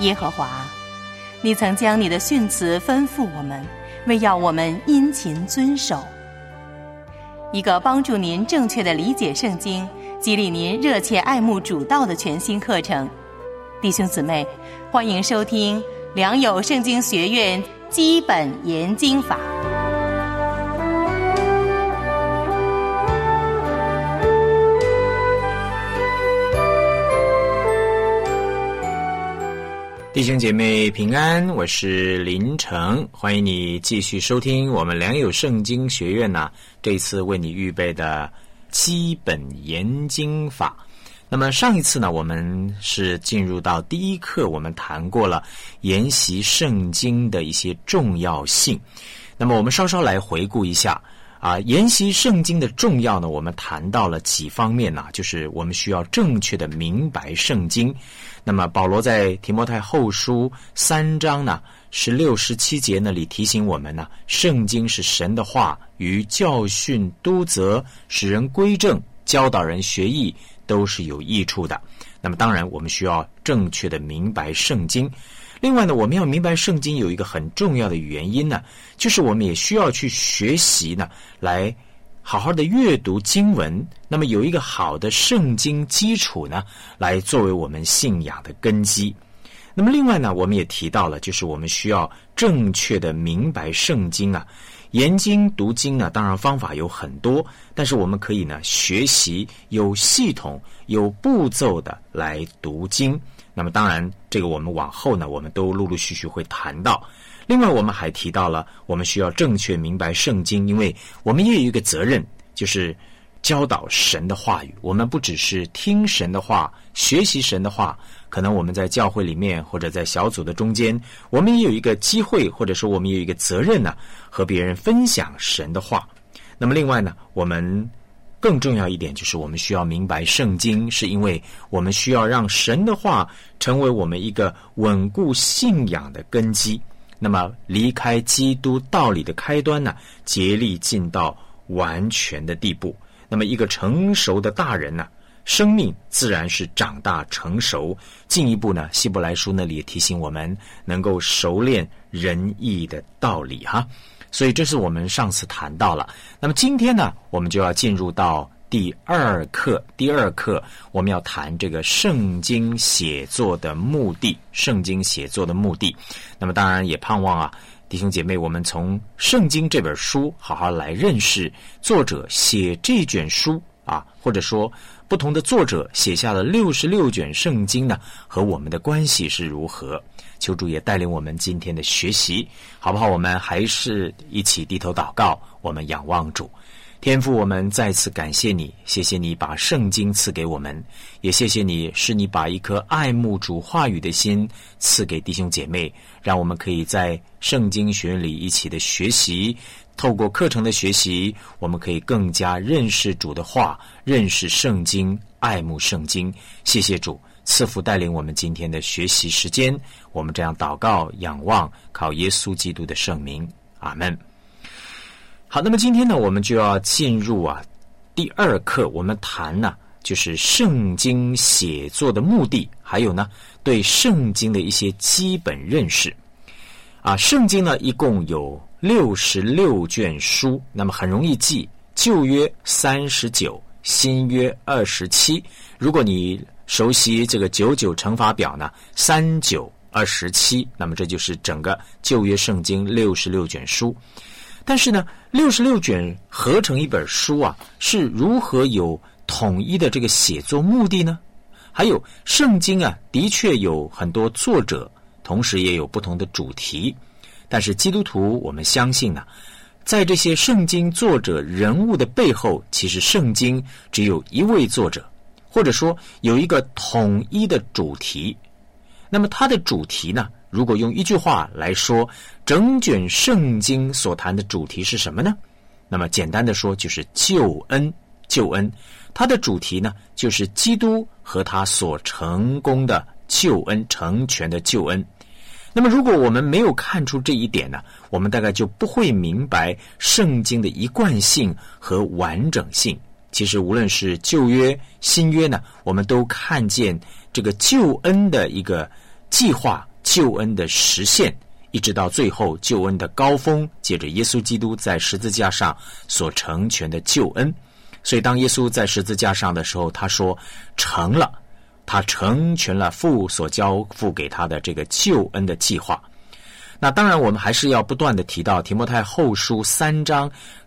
耶和华，你曾将你的训词吩咐我们，为要我们殷勤遵守。一个帮助您正确地理解圣经，激励您热切爱慕主道的全新课程。弟兄姊妹，欢迎收听良友圣经学院基本研经法。 弟兄姐妹平安，我是林成，欢迎你继续收听我们良友圣经学院这一次为你预备的基本研经法。那么上一次呢，我们是进入到第一课，我们谈过了研习圣经的一些重要性。那么我们稍稍来回顾一下研习圣经的重要呢，我们谈到了几方面就是我们需要正确的明白圣经。那么保罗在提摩太后书3章16、17节那里提醒我们圣经是神的话，于教训、督责、使人归正、教导人学义，都是有益处的。那么当然我们需要正确的明白圣经。另外呢，我们要明白圣经有一个很重要的原因就是我们也需要去学习来好好的阅读经文，那么有一个好的圣经基础来作为我们信仰的根基。那么另外呢，我们也提到了，就是我们需要正确的明白圣经研经读经当然方法有很多，但是我们可以学习有系统、有步骤的来读经。那么当然这个我们往后我们都陆陆续续会谈到。另外我们还提到了我们需要正确明白圣经，因为我们也有一个责任，就是教导神的话语。我们不只是听神的话，学习神的话，可能我们在教会里面或者在小组的中间，我们也有一个机会，或者说我们也有一个责任和别人分享神的话。那么另外我们更重要一点，就是我们需要明白圣经，是因为我们需要让神的话成为我们一个稳固信仰的根基。那么离开基督道理的开端竭力进到完全的地步。那么一个成熟的大人生命自然是长大成熟。进一步希伯来书那里也提醒我们能够熟练仁义的道理所以这是我们上次谈到了。那么今天我们就要进入到第二课。第二课我们要谈这个圣经写作的目的。圣经写作的目的，那么当然也盼望弟兄姐妹，我们从圣经这本书好好来认识作者写这卷书或者说不同的作者写下了66卷圣经和我们的关系是如何。求主也带领我们今天的学习，好不好？我们还是一起低头祷告，我们仰望主。天父，我们再次感谢你，谢谢你把圣经赐给我们，也谢谢你是你把一颗爱慕主话语的心赐给弟兄姐妹，让我们可以在圣经学院里一起的学习，透过课程的学习，我们可以更加认识主的话，认识圣经，爱慕圣经。谢谢主赐福带领我们今天的学习时间，我们这样祷告仰望，靠耶稣基督的圣名，阿们。好，那么今天我们就要进入第二课，我们谈就是圣经写作的目的，还有对圣经的一些基本认识。圣经一共有66卷书，那么很容易记，旧约39，新约27。如果你熟悉这个99乘法表3927，那么这就是整个旧约圣经66卷书。但是66卷合成一本书是如何有统一的这个写作目的呢？还有圣经的确有很多作者，同时也有不同的主题。但是基督徒我们相信在这些圣经作者人物的背后，其实圣经只有一位作者，或者说有一个统一的主题。那么它的主题如果用一句话来说，整卷圣经所谈的主题是什么呢？那么简单的说，就是救恩。救恩，它的主题就是基督和他所成功的救恩，成全的救恩。那么如果我们没有看出这一点我们大概就不会明白圣经的一贯性和完整性。其实无论是旧约新约我们都看见这个救恩的一个计划救恩的实现，一直到最后救恩的高峰，借着耶稣基督在十字架上所成全的救恩。所以当耶稣在十字架上的时候，他说成了，他成全了父所交付给他的这个救恩的计划。那当然我们还是要不断的提到提摩太后书3章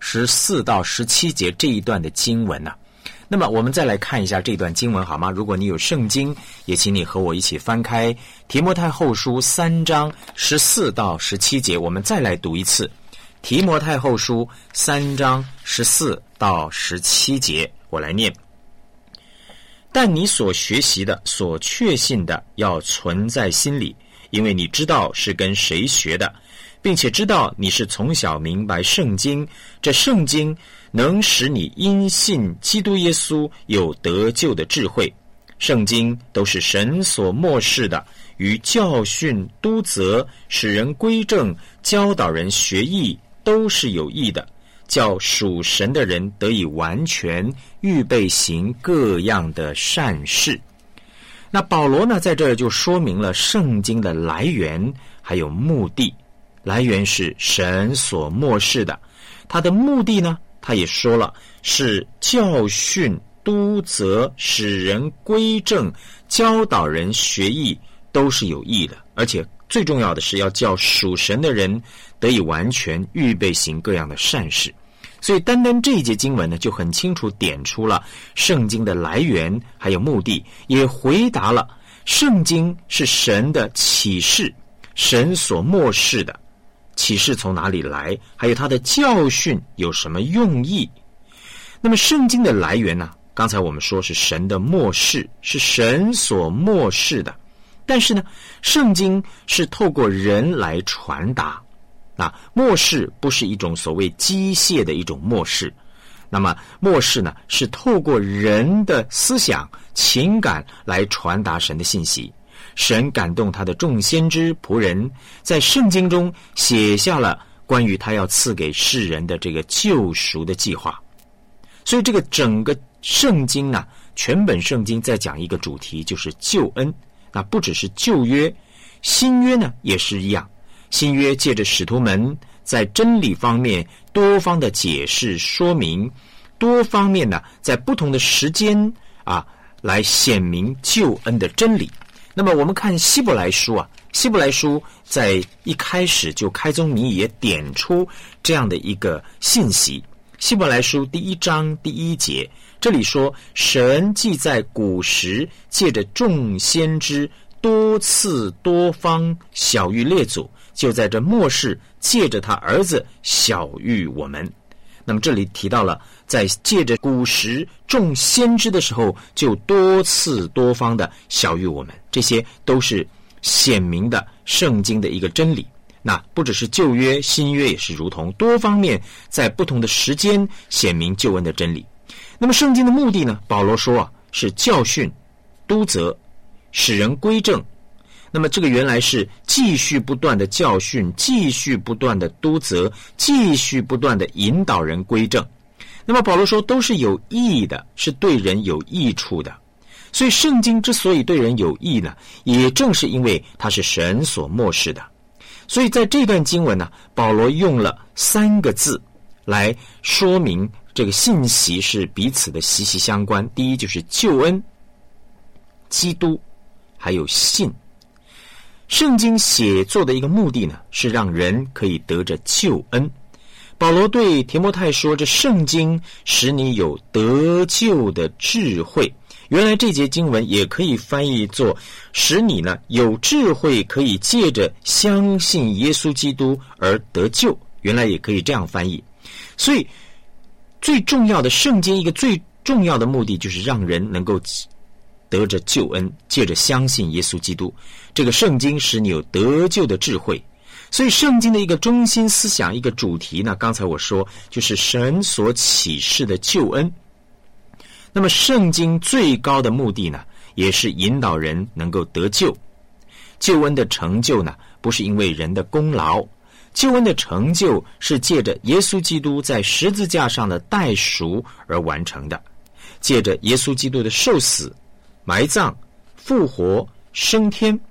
14到17节这一段的经文啊。那么我们再来看一下这段经文好吗？如果你有圣经，也请你和我一起翻开提摩太后书3章14到17节，我们再来读一次提摩太后书3章14到17节，我来念。但你所学习的，所确信的，要存在心里，因为你知道是跟谁学的，并且知道你是从小明白圣经，这圣经能使你因信基督耶稣有得救的智慧。圣经都是神所默示的，于教训、督责、使人归正、教导人学义，都是有益的，叫属神的人得以完全，预备行各样的善事。那保罗呢，在这儿就说明了圣经的来源还有目的。来源是神所默示的，他的目的呢，他也说了，是教训、督责、使人归正、教导人学义，都是有益的，而且最重要的是要叫属神的人得以完全，预备行各样的善事。所以单单这一节经文呢，就很清楚点出了圣经的来源还有目的，也回答了圣经是神的启示，神所默示的启示从哪里来，还有他的教训有什么用意。那么圣经的来源呢，刚才我们说是神的默示，是神所默示的，但是呢，圣经是透过人来传达。默示不是一种所谓机械的一种默示，那么默示呢，是透过人的思想、情感来传达神的信息。神感动他的众先知仆人，在圣经中写下了关于他要赐给世人的这个救赎的计划。所以这个整个圣经呢，全本圣经在讲一个主题，就是救恩。那不只是旧约，新约呢也是一样。新约借着使徒们在真理方面多方的解释说明，多方面呢在不同的时间来显明救恩的真理。那么我们看希伯来书希伯来书在一开始就开宗明义也点出这样的一个信息。希伯来书第1章第1节，这里说，神既在古时借着众先知多次多方晓谕列祖，就在这末世借着他儿子晓谕我们。那么这里提到了，在借着古时众先知的时候，就多次多方的晓谕我们，这些都是显明的圣经的一个真理。那不只是旧约，新约也是如同，多方面在不同的时间显明救恩的真理。那么圣经的目的呢，保罗说是教训、督责、使人归正。那么这个原来是继续不断的教训，继续不断的督责，继续不断的引导人归正。那么保罗说都是有益的，是对人有益处的。所以圣经之所以对人有益呢，也正是因为它是神所默示的。所以在这段经文呢，保罗用了3个字来说明这个信息是彼此的息息相关。第一就是救恩、基督还有信。圣经写作的一个目的呢，是让人可以得着救恩。保罗对提摩太说，这圣经使你有得救的智慧。原来这节经文也可以翻译作使你呢有智慧，可以借着相信耶稣基督而得救，原来也可以这样翻译。所以最重要的，圣经一个最重要的目的就是让人能够得着救恩，借着相信耶稣基督。这个圣经使你有得救的智慧。所以圣经的一个中心思想，一个主题呢，刚才我说就是神所启示的救恩。那么圣经最高的目的呢，也是引导人能够得救。救恩的成就呢，不是因为人的功劳，救恩的成就是借着耶稣基督在十字架上的代赎而完成的。借着耶稣基督的受死、埋葬、复活、升天，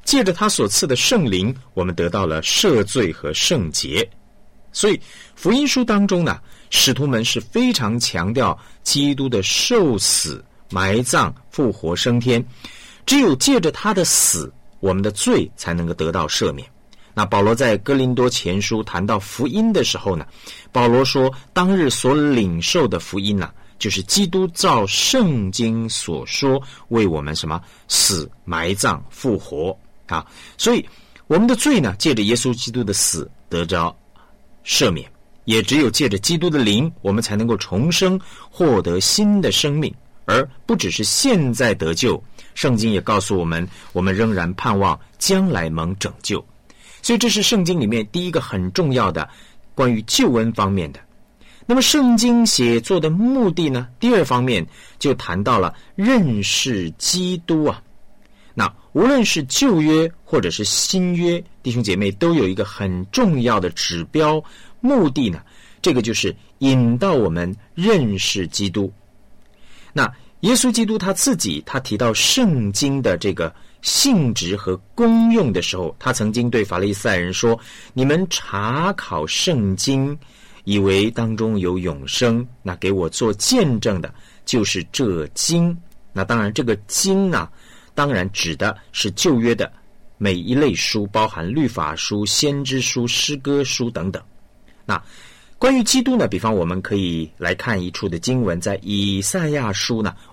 借着他所赐的圣灵，我们得到了赦罪和圣洁。所以福音书当中呢，使徒们是非常强调基督的受死、埋葬、复活、升天，只有借着他的死，我们的罪才能够得到赦免。那保罗在哥林多前书谈到福音的时候呢，保罗说当日所领受的福音呢，就是基督照圣经所说为我们什么死、埋葬、复活啊。所以我们的罪呢，借着耶稣基督的死得着赦免，也只有借着基督的灵，我们才能够重生，获得新的生命，而不只是现在得救。圣经也告诉我们，我们仍然盼望将来蒙拯救。所以这是圣经里面第一个很重要的关于救恩方面的。那么圣经写作的目的呢，第二方面就谈到了认识基督啊。那无论是旧约或者是新约，弟兄姐妹都有一个很重要的指标目的呢，这个就是引导我们认识基督。那耶稣基督他自己，他提到圣经的这个性质和功用的时候，他曾经对法利赛人说，你们查考圣经，以为当中有永生，那给我做见证的就是这经。那当然这个经呢，当然指的是旧约的每一类书，包含律法书、先知书、诗歌书等等。那关于基督呢，比方我们可以来看一处的经文，在以赛亚书呢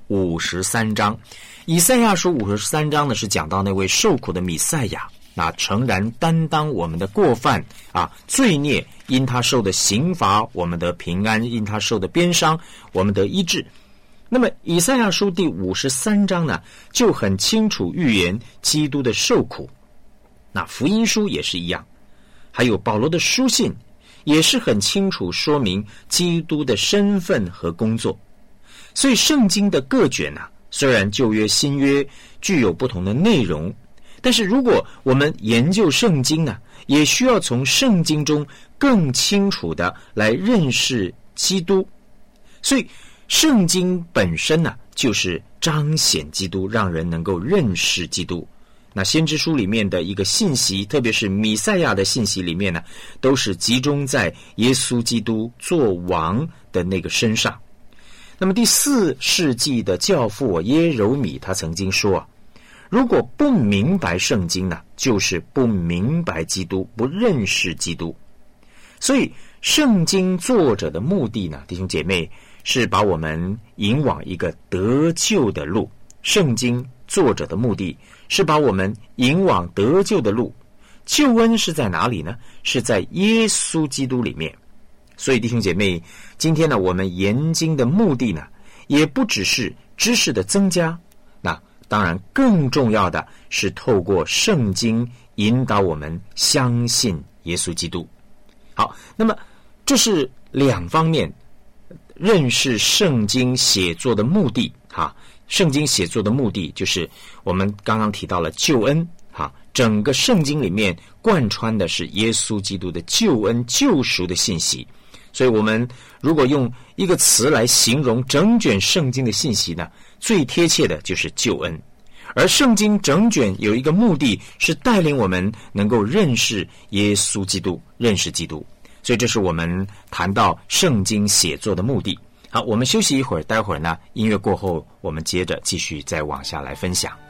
53章。以赛亚书53章呢是讲到那位受苦的弥赛亚，那诚然担当我们的过犯啊，罪孽，因他受的刑罚我们得平安，因他受的鞭伤我们得医治。那么以赛亚书第53章呢就很清楚预言基督的受苦。那福音书也是一样，还有保罗的书信也是很清楚说明基督的身份和工作。所以圣经的各卷啊，虽然旧约新约具有不同的内容，但是如果我们研究圣经呢，也需要从圣经中更清楚的来认识基督。所以圣经本身呢，就是彰显基督，让人能够认识基督。那先知书里面的一个信息，特别是弥赛亚的信息里面呢，都是集中在耶稣基督做王的那个身上。那么第4世纪的教父耶柔米他曾经说，如果不明白圣经呢，就是不明白基督，不认识基督。所以圣经作者的目的呢，弟兄姐妹，是把我们引往一个得救的路。圣经作者的目的是把我们引往得救的路。救恩是在哪里呢？是在耶稣基督里面。所以弟兄姐妹，今天呢，我们研经的目的呢，也不只是知识的增加，那当然更重要的是透过圣经引导我们相信耶稣基督。好，那么这是两方面认识圣经写作的目的哈。圣经写作的目的就是我们刚刚提到了救恩哈，整个圣经里面贯穿的是耶稣基督的救恩救赎的信息。所以我们如果用一个词来形容整卷圣经的信息呢，最贴切的就是救恩。而圣经整卷有一个目的是带领我们能够认识耶稣基督，认识基督。所以这是我们谈到圣经写作的目的。好，我们休息一会儿，待会儿呢音乐过后，我们接着继续再往下来分享。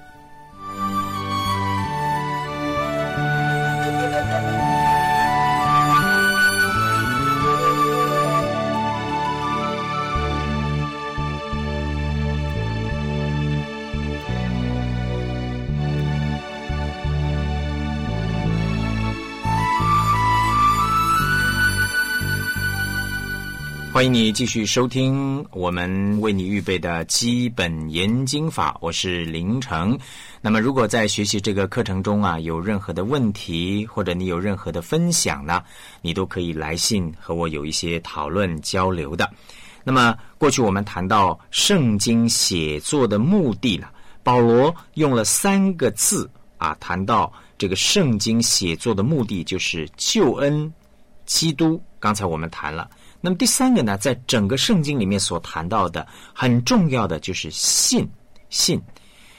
欢迎你继续收听我们为你预备的基本研经法，我是林成。那么如果在学习这个课程中啊，有任何的问题，或者你有任何的分享呢，你都可以来信和我有一些讨论交流的。那么过去我们谈到圣经写作的目的呢，保罗用了3个字啊，谈到这个圣经写作的目的就是救恩、基督，刚才我们谈了。那么第3个呢，在整个圣经里面所谈到的很重要的就是信。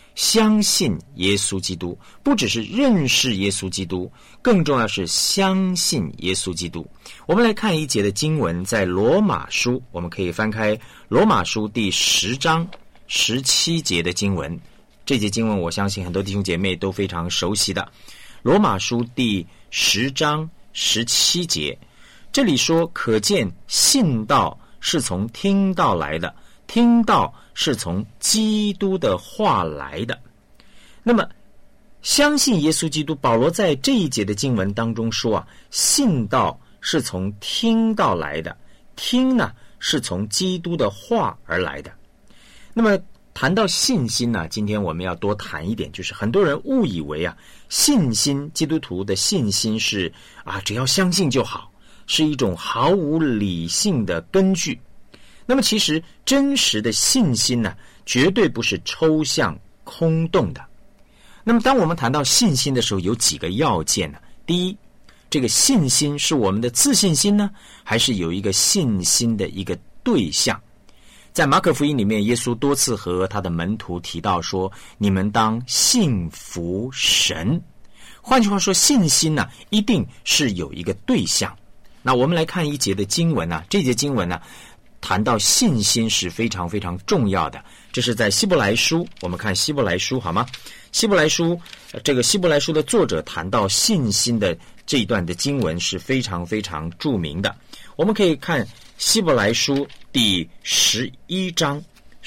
相信耶稣基督，不只是认识耶稣基督，更重要是相信耶稣基督。我们来看一节的经文，在罗马书，我们可以翻开罗马书第10章17节的经文。这节经文我相信很多弟兄姐妹都非常熟悉的。罗马书第10章17节，这里说，可见信道是从听道来的，听道是从基督的话来的。那么相信耶稣基督，保罗在这一节的经文当中说信道是从听道来的，听呢是从基督的话而来的。那么谈到信心呢，今天我们要多谈一点，就是很多人误以为信心，基督徒的信心是只要相信就好，是一种毫无理性的根据。那么其实真实的信心呢，绝对不是抽象空洞的。那么当我们谈到信心的时候，有几个要件呢？第一，这个信心是我们的自信心呢，还是有一个信心的一个对象？在马可福音里面，耶稣多次和他的门徒提到说，你们当信服神。换句话说，信心呢，一定是有一个对象。那我们来看一节的经文呢，这节经文呢，谈到信心是非常非常重要的。这是在希伯来书，我们看希伯来书好吗？希伯来书，这个希伯来书的作者谈到信心的这一段的经文是非常非常著名的。我们可以看希伯来书第11章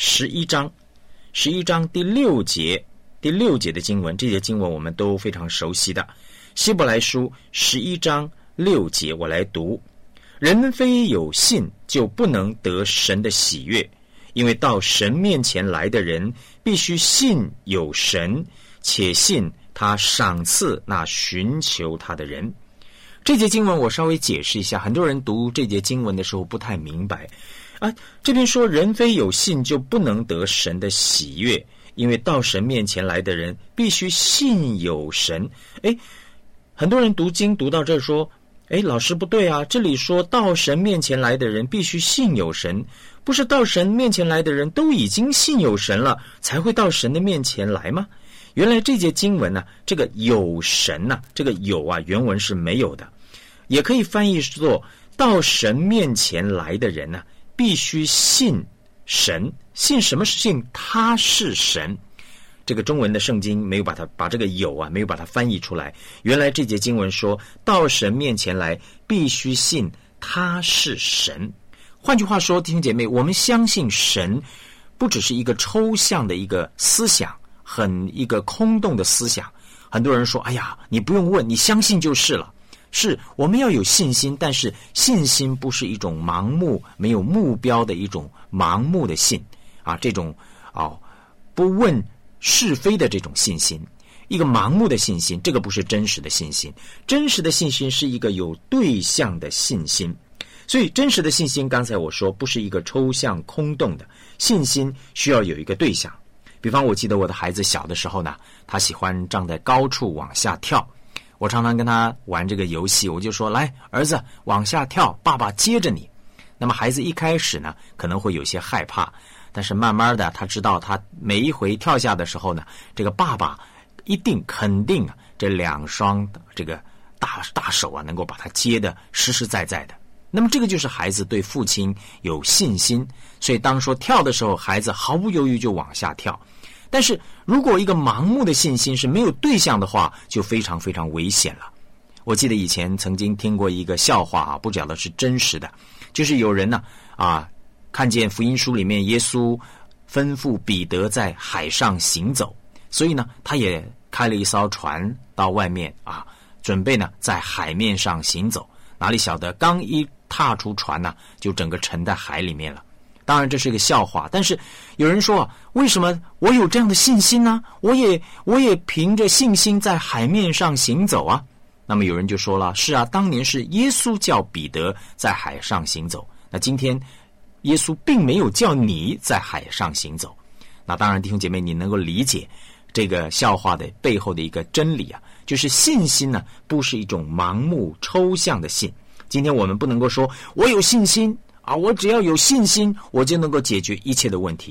第6节的经文，这些经文我们都非常熟悉的。希伯来书11章6节，我来读：人非有信，就不能得神的喜悦，因为到神面前来的人，必须信有神，且信他赏赐那寻求他的人。这节经文我稍微解释一下，很多人读这节经文的时候不太明白这边说人非有信就不能得神的喜悦，因为到神面前来的人必须信有神。很多人读经读到这说，老师不对这里说到神面前来的人必须信有神，不是到神面前来的人都已经信有神了才会到神的面前来吗？原来这节经文呢，这个有神呢，这个有原文是没有的，也可以翻译作到神面前来的人呢，必须信神。信什么？信他是神。这个中文的圣经没有把这个有没有把它翻译出来。原来这节经文说到神面前来必须信他是神。换句话说，弟兄姐妹，我们相信神不只是一个抽象的一个思想，一个空洞的思想。很多人说你不用问，你相信就是了。是，我们要有信心，但是信心不是一种盲目没有目标的一种盲目的信这种不问是非的这种信心，一个盲目的信心，这个不是真实的信心。真实的信心是一个有对象的信心。所以真实的信心，刚才我说不是一个抽象空洞的信心，需要有一个对象。比方我记得我的孩子小的时候呢，他喜欢站在高处往下跳，我常常跟他玩这个游戏，我就说，来儿子往下跳，爸爸接着你。那么孩子一开始呢可能会有些害怕，但是慢慢的他知道，他每一回跳下的时候呢，这个爸爸肯定这两双这个大手能够把他接得实实在在的。那么这个就是孩子对父亲有信心，所以当说跳的时候，孩子毫不犹豫就往下跳。但是如果一个盲目的信心是没有对象的话，就非常非常危险了。我记得以前曾经听过一个笑话不晓得是真实的，就是有人呢看见福音书里面耶稣吩咐彼得在海上行走，所以呢他也开了一艘船到外面准备呢在海面上行走。哪里晓得刚一踏出船呢，就整个沉在海里面了。当然这是一个笑话，但是有人说为什么我有这样的信心呢？我也凭着信心在海面上行走那么有人就说了，是当年是耶稣叫彼得在海上行走，那今天耶稣并没有叫你在海上行走。那当然弟兄姐妹，你能够理解这个笑话的背后的一个真理就是信心呢不是一种盲目抽象的信。今天我们不能够说我有信心我只要有信心我就能够解决一切的问题。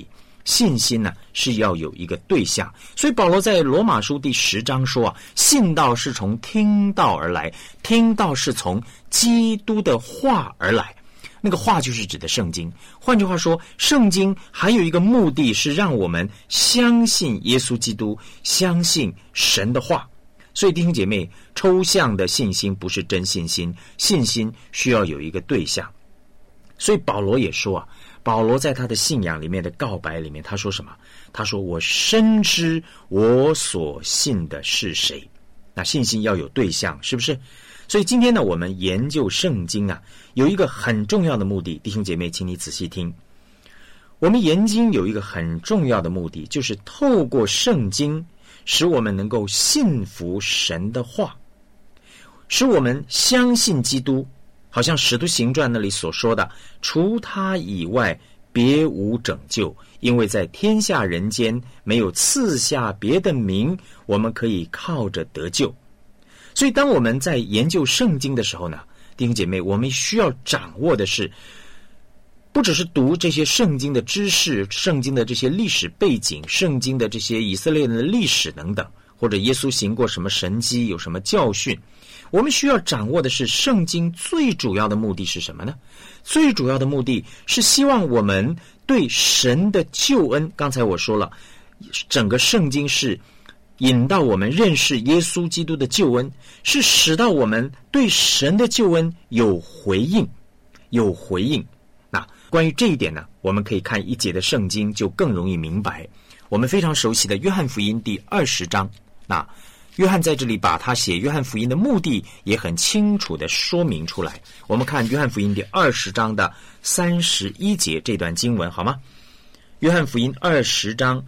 信心呢是要有一个对象，所以保罗在罗马书第10章说啊，信道是从听道而来，听道是从基督的话而来。那个话就是指的圣经。换句话说，圣经还有一个目的是让我们相信耶稣基督，相信神的话。所以弟兄姐妹，抽象的信心不是真信心，信心需要有一个对象。所以保罗也说啊，保罗在他的信仰里面的告白里面，他说什么？他说我深知我所信的是谁。那信心要有对象，是不是？所以今天呢，我们研究圣经啊，有一个很重要的目的，弟兄姐妹请你仔细听。我们研经有一个很重要的目的，就是透过圣经使我们能够信服神的话，使我们相信基督，好像使徒行传那里所说的，除他以外别无拯救，因为在天下人间没有赐下别的名，我们可以靠着得救。所以当我们在研究圣经的时候呢，弟兄姐妹，我们需要掌握的是，不只是读这些圣经的知识，圣经的这些历史背景，圣经的这些以色列人的历史等等，或者耶稣行过什么神迹，有什么教训，我们需要掌握的是圣经最主要的目的是什么呢？最主要的目的是希望我们对神的救恩，刚才我说了，整个圣经是引导我们认识耶稣基督的救恩，是使到我们对神的救恩有回应。那关于这一点呢，我们可以看一节的圣经就更容易明白。我们非常熟悉的约翰福音第20章，那约翰在这里把他写约翰福音的目的也很清楚地说明出来。我们看约翰福音第20章的31节这段经文好吗？约翰福音20章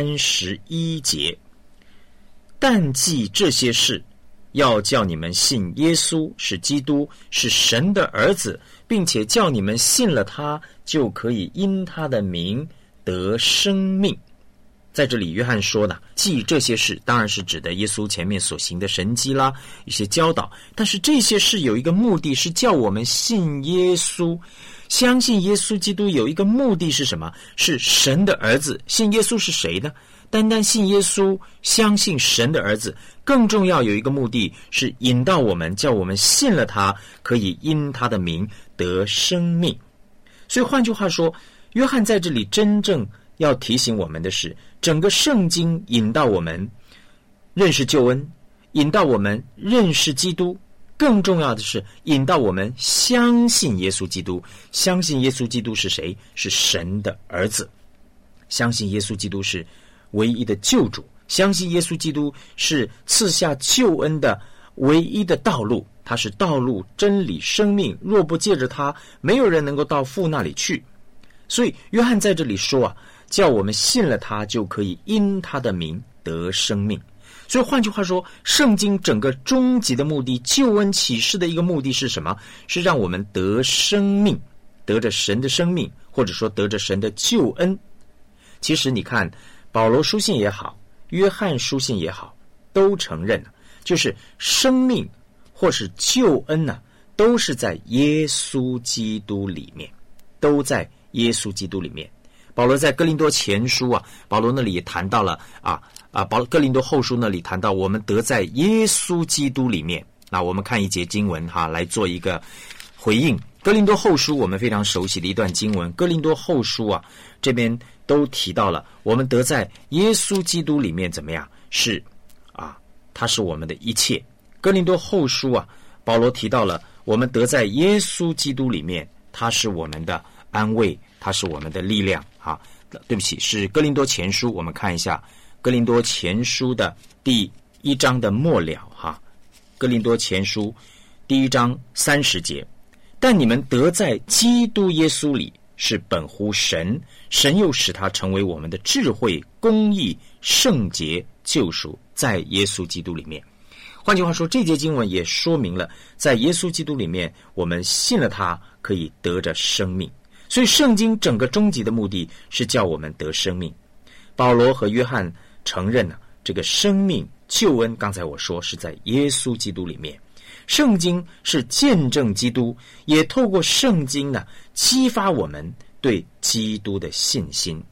31节，但记这些事，要叫你们信耶稣是基督，是神的儿子，并且叫你们信了他，就可以因他的名得生命。在这里约翰说呢，记这些事当然是指的耶稣前面所行的神迹啦，一些教导，但是这些事有一个目的，是叫我们信耶稣，相信耶稣基督。有一个目的是什么？是神的儿子。信耶稣是谁呢？单单信耶稣，相信神的儿子，更重要有一个目的是引导我们，叫我们信了他，可以因他的名得生命。所以换句话说，约翰在这里真正要提醒我们的是，整个圣经引导我们认识救恩，引导我们认识基督，更重要的是引导我们相信耶稣基督。相信耶稣基督是谁？是神的儿子。相信耶稣基督是唯一的救主，相信耶稣基督是赐下救恩的唯一的道路，他是道路、真理、生命，若不借着他，没有人能够到父那里去。所以约翰在这里说啊，叫我们信了他，就可以因他的名得生命。所以换句话说，圣经整个终极的目的，救恩启示的一个目的是什么？是让我们得生命，得着神的生命，或者说得着神的救恩。其实你看保罗书信也好，约翰书信也好，都承认就是生命或是救恩呢，都是在耶稣基督里面，都在耶稣基督里面。保罗在哥林多前书啊，保罗那里也谈到了哥林多后书那里谈到我们得在耶稣基督里面。那我们看一节经文来做一个回应。哥林多后书我们非常熟悉的一段经文，哥林多后书啊，这边都提到了我们得在耶稣基督里面怎么样？是他是我们的一切。哥林多后书啊，保罗提到了我们得在耶稣基督里面，他是我们的安慰，他是我们的力量对不起，是哥林多前书。我们看一下哥林多前书的第1章的末了哥林多前书第1章30节，但你们得在基督耶稣里是本乎神，神又使他成为我们的智慧、公义、圣洁、救赎，在耶稣基督里面。换句话说，这节经文也说明了在耶稣基督里面，我们信了他，可以得着生命。所以圣经整个终极的目的是叫我们得生命。保罗和约翰承认这个生命救恩，刚才我说是在耶稣基督里面。圣经是见证基督，也透过圣经激发我们对基督的信心。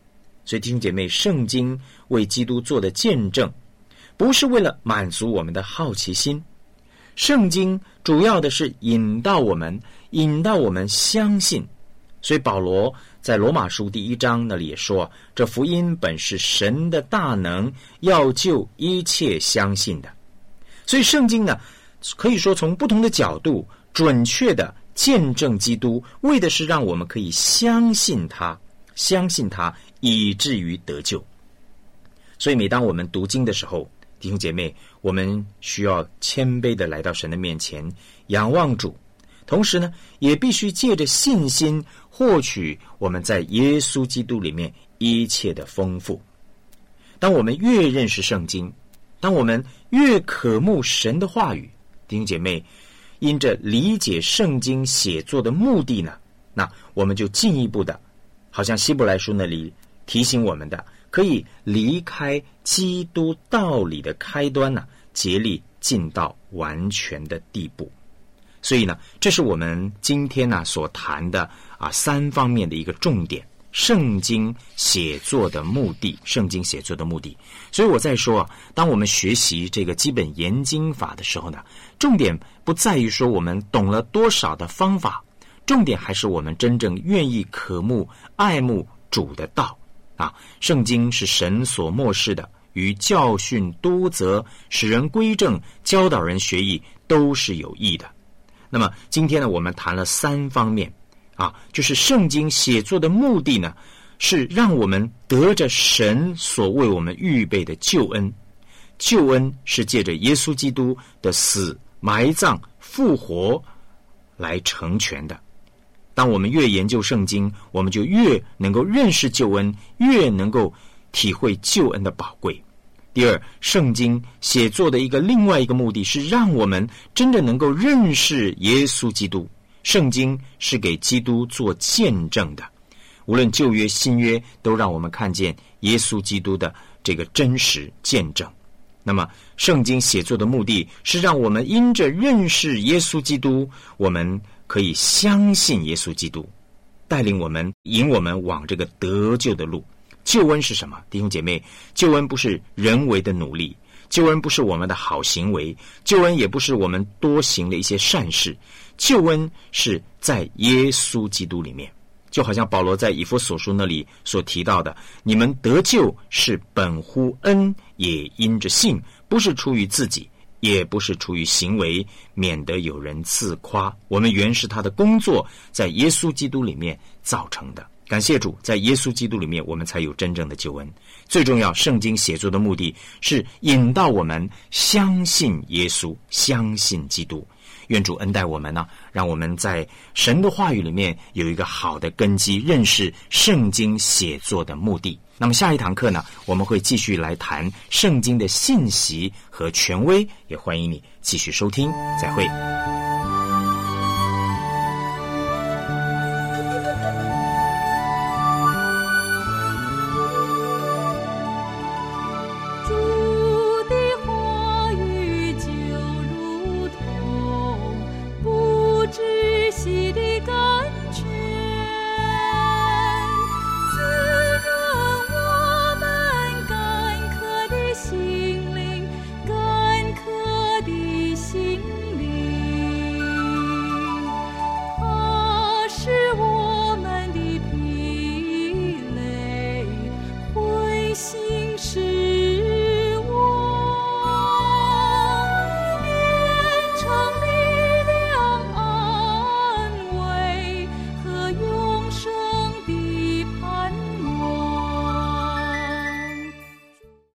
所以弟兄姐妹，圣经为基督做的见证，不是为了满足我们的好奇心，圣经主要的是引导我们相信。所以保罗在罗马书第1章那里也说，这福音本是神的大能，要救一切相信的。所以圣经呢，可以说从不同的角度准确的见证基督，为的是让我们可以相信他以至于得救。所以每当我们读经的时候，弟兄姐妹，我们需要谦卑的来到神的面前，仰望主，同时呢，也必须借着信心获取我们在耶稣基督里面一切的丰富。当我们越认识圣经，当我们越渴慕神的话语，弟兄姐妹，因着理解圣经写作的目的呢，那我们就进一步的，好像希伯来书那里提醒我们的，可以离开基督道理的开端呢，竭力进到完全的地步。所以呢，这是我们今天呢所谈的3方面的一个重点，圣经写作的目的。所以我在说当我们学习这个基本研经法的时候呢，重点不在于说我们懂了多少的方法，重点还是我们真正愿意渴慕爱慕主的道圣经是神所默示的，与教训、督责、使人归正、教导人学艺都是有益的。那么今天呢，我们谈了3方面就是圣经写作的目的呢，是让我们得着神所为我们预备的救恩。救恩是借着耶稣基督的死、埋葬、复活来成全的。当我们越研究圣经，我们就越能够认识救恩，越能够体会救恩的宝贵。第二，圣经写作的另外一个目的是让我们真正能够认识耶稣基督。圣经是给基督做见证的，无论旧约新约都让我们看见耶稣基督的这个真实见证。那么圣经写作的目的是让我们因着认识耶稣基督，我们可以相信耶稣基督，带领我们引我们往这个得救的路。救恩是什么？弟兄姐妹，救恩不是人为的努力，救恩不是我们的好行为，救恩也不是我们多行的一些善事，救恩是在耶稣基督里面。就好像保罗在以弗所书那里所提到的，你们得救是本乎恩，也因着信，不是出于自己，也不是出于行为，免得有人自夸。我们原是他的工作，在耶稣基督里面造成的。感谢主，在耶稣基督里面我们才有真正的救恩。最重要，圣经写作的目的是引导我们相信耶稣，相信基督。愿主恩待我们呢，让我们在神的话语里面有一个好的根基，认识圣经写作的目的。那么下一堂课呢，我们会继续来谈圣经的信息和权威，也欢迎你继续收听。再会。